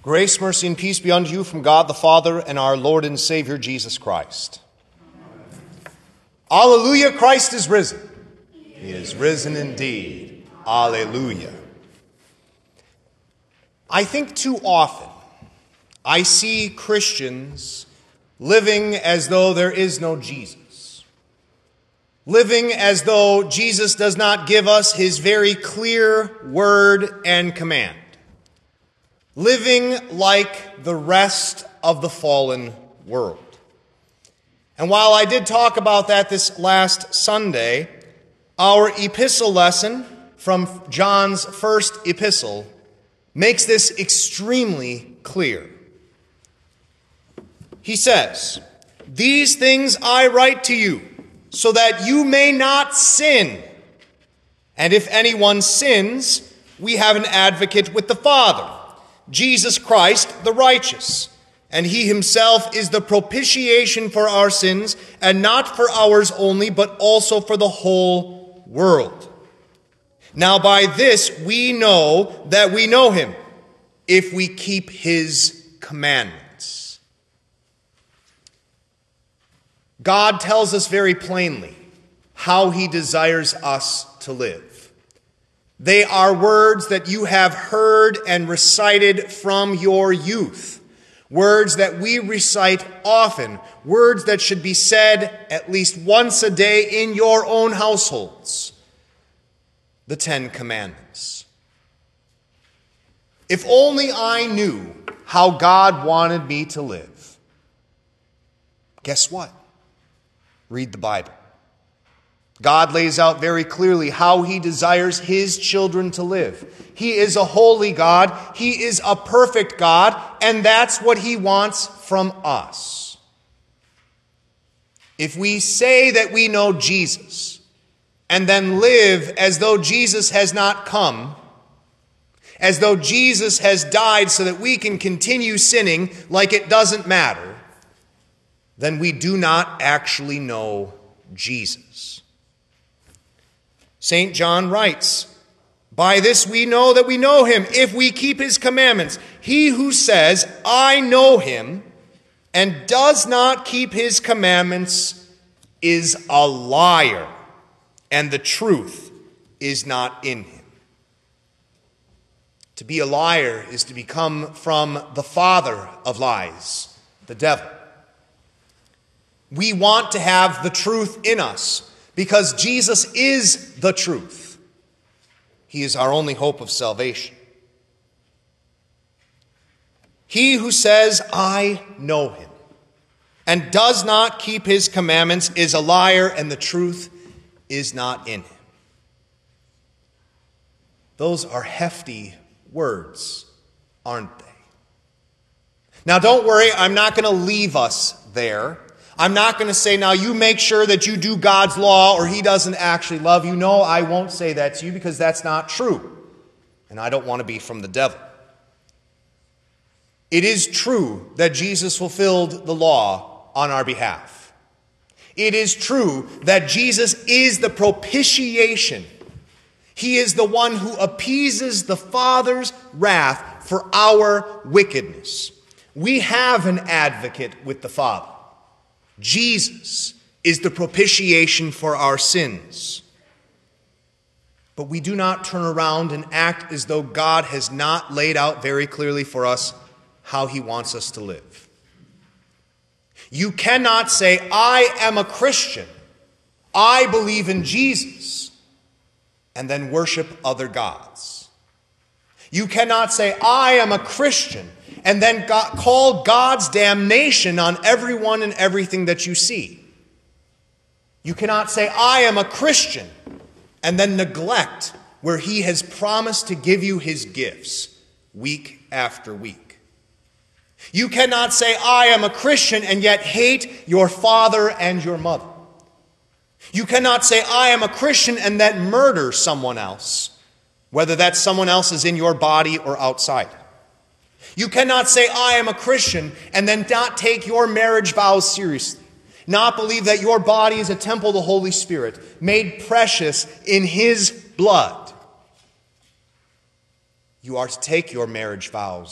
Grace, mercy, and peace be unto you from God the Father and our Lord and Savior Jesus Christ. Alleluia, Christ is risen. He is risen indeed. Alleluia. I think too often I see Christians living as though there is no Jesus. Living as though Jesus does not give us his very clear word and command. Living like the rest of the fallen world. And while I did talk about that this last Sunday, our epistle lesson from John's first epistle makes this extremely clear. He says, "These things I write to you, so that you may not sin. And if anyone sins, we have an advocate with the Father, Jesus Christ the righteous. And he himself is the propitiation for our sins, and not for ours only, but also for the whole world. Now by this we know that we know him, if we keep his commandments." God tells us very plainly how he desires us to live. They are words that you have heard and recited from your youth. Words that we recite often. Words that should be said at least once a day in your own households. The 10 Commandments. If only I knew how God wanted me to live. Guess what? Read the Bible. God lays out very clearly how he desires his children to live. He is a holy God. He is a perfect God. And that's what he wants from us. If we say that we know Jesus and then live as though Jesus has not come, as though Jesus has died so that we can continue sinning like it doesn't matter, then we do not actually know Jesus. St. John writes, "By this we know that we know him, if we keep his commandments. He who says, 'I know him,' and does not keep his commandments is a liar, and the truth is not in him." To be a liar is to become from the father of lies, the devil. We want to have the truth in us, because Jesus is the truth. He is our only hope of salvation. He who says, "I know him," and does not keep his commandments is a liar, and the truth is not in him. Those are hefty words, aren't they? Now don't worry, I'm not going to leave us there. I'm not going to say, now you make sure that you do God's law or he doesn't actually love you. No, I won't say that to you because that's not true. And I don't want to be from the devil. It is true that Jesus fulfilled the law on our behalf. It is true that Jesus is the propitiation. He is the one who appeases the Father's wrath for our wickedness. We have an advocate with the Father. Jesus is the propitiation for our sins. But we do not turn around and act as though God has not laid out very clearly for us how he wants us to live. You cannot say, "I am a Christian. I believe in Jesus," and then worship other gods. You cannot say, "I am a Christian," and then call God's damnation on everyone and everything that you see. You cannot say, "I am a Christian," and then neglect where he has promised to give you his gifts week after week. You cannot say, "I am a Christian," and yet hate your father and your mother. You cannot say, "I am a Christian," and then murder someone else, whether that someone else is in your body or outside. You cannot say, "I am a Christian," and then not take your marriage vows seriously. Not believe that your body is a temple of the Holy Spirit, made precious in his blood. You are to take your marriage vows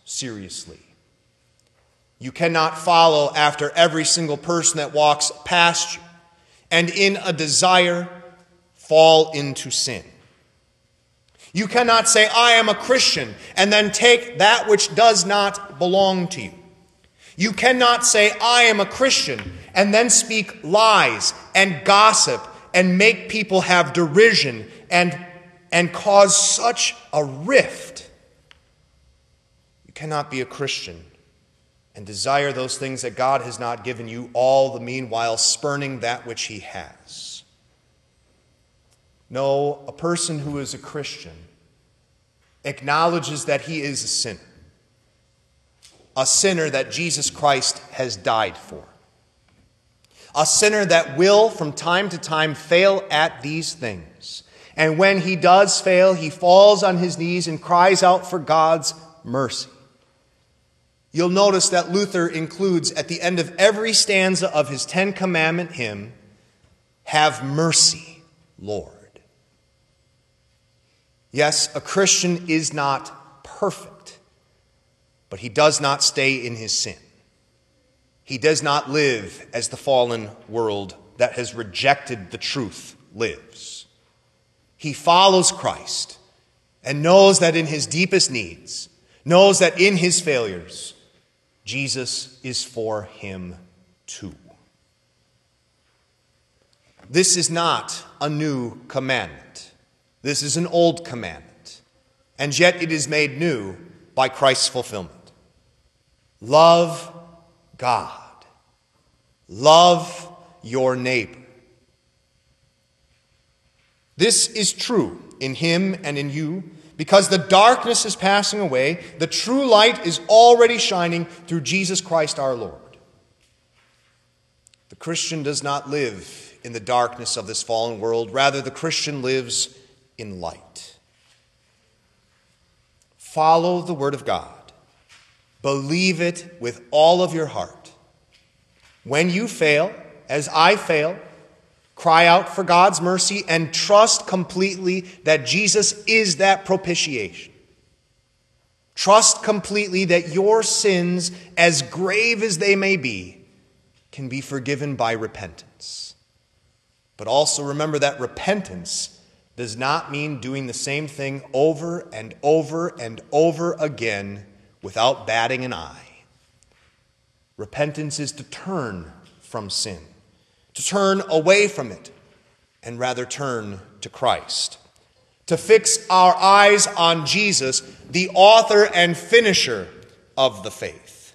seriously. You cannot follow after every single person that walks past you and in a desire fall into sin. You cannot say, I am a Christian, and then take that which does not belong to you. You cannot say, I am a Christian, and then speak lies and gossip and make people have derision and cause such a rift. You cannot be a Christian and desire those things that God has not given you, all the meanwhile spurning that which he has. No, a person who is a Christian acknowledges that he is a sinner that Jesus Christ has died for, a sinner that will from time to time fail at these things. And when he does fail, he falls on his knees and cries out for God's mercy. You'll notice that Luther includes at the end of every stanza of his 10 Commandment hymn, have mercy, Lord. Yes, a Christian is not perfect, but he does not stay in his sin. He does not live as the fallen world that has rejected the truth lives. He follows Christ and knows that in his deepest needs, knows that in his failures, Jesus is for him too. This is not a new commandment. This is an old commandment, and yet it is made new by Christ's fulfillment. Love God. Love your neighbor. This is true in him and in you, because the darkness is passing away, the true light is already shining through Jesus Christ our Lord. The Christian does not live in the darkness of this fallen world. Rather, the Christian lives in light. Follow the word of God. Believe it with all of your heart. When you fail, as I fail, cry out for God's mercy and trust completely that Jesus is that propitiation. Trust completely that your sins, as grave as they may be, can be forgiven by repentance. But also remember that repentance does not mean doing the same thing over and over and over again without batting an eye. Repentance is to turn from sin, to turn away from it, and rather turn to Christ. To fix our eyes on Jesus, the author and finisher of the faith.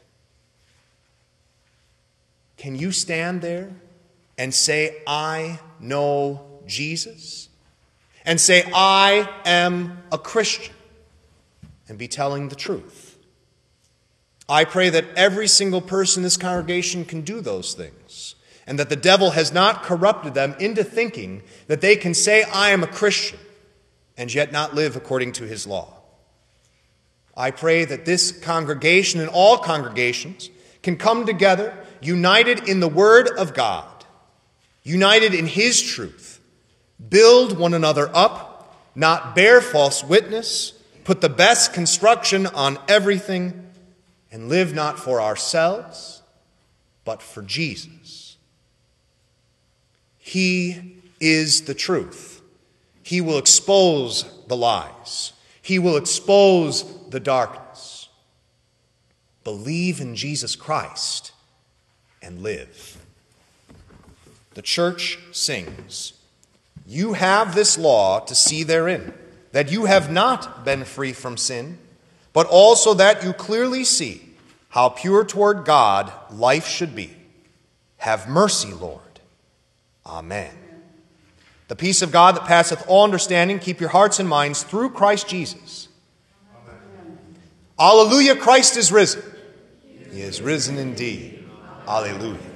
Can you stand there and say, I know Jesus? And say, I am a Christian, and be telling the truth? I pray that every single person in this congregation can do those things, and that the devil has not corrupted them into thinking that they can say, I am a Christian, and yet not live according to his law. I pray that this congregation and all congregations can come together, united in the Word of God, united in his truth, build one another up, not bear false witness, put the best construction on everything, and live not for ourselves, but for Jesus. He is the truth. He will expose the lies. He will expose the darkness. Believe in Jesus Christ and live. The church sings, you have this law to see therein, that you have not been free from sin, but also that you clearly see how pure toward God life should be. Have mercy, Lord. Amen. The peace of God that passeth all understanding, keep your hearts and minds through Christ Jesus. Amen. Alleluia, Christ is risen. He is risen indeed. Alleluia.